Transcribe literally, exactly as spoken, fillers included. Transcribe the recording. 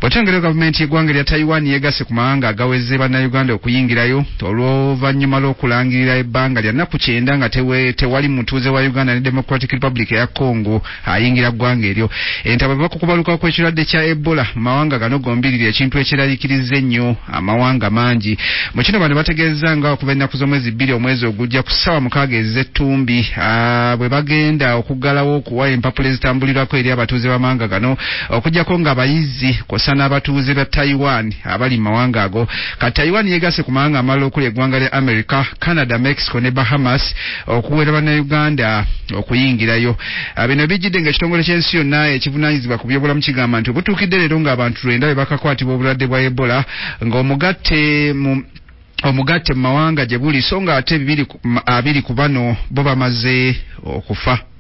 Otengere government y'eggwanga lya Taiwan yegasse ku mawanga agaweze bannayuganda okuyingirayo olw'oluvannyuma lw'okulangirira ebbanga lya nnaku kyenda nga tewe tewali mutuuze wa Uganda ne Democratic Republic ya Congo ayingira ggwanga eryo. Entabo bakukubaluka kw'ekirwadde kya Ebola mu mawanga gano gombirira ekintu ekiraliikiriza ennyo amawanga mangi. Mu kino bano bategeeza nga okuva ennaku z'omwezi bbiri omwezi ogujja ku ssaawa mukaaga ez'ettumbi bwe bagenda okuggalawo okuwa empapula ezitambulirako eri abatuuze b'amawanga gano okuggyako ng'abayizi kw'ossa n'abatuuze ba Taiwan abali mu mawanga ago. Ka Taiwan yegasse ku mawanga amalala okuli eggwanga lya America, Canada, Mexico ne Bahamas okuwera bannayuganda okuyingirayo. Bino bijjidde ng'ekitongole ky'ensi yonna ekivunaanyizibwa ku byobulamu kigamba nti obutuukidde leero ng'abantu lwenda be bakakwatibwa obulwadde bwa Ebola ng'omugatte mu omugatte mu mawanga gye buli so nga ate abiri ku bano bo bamaze okufa.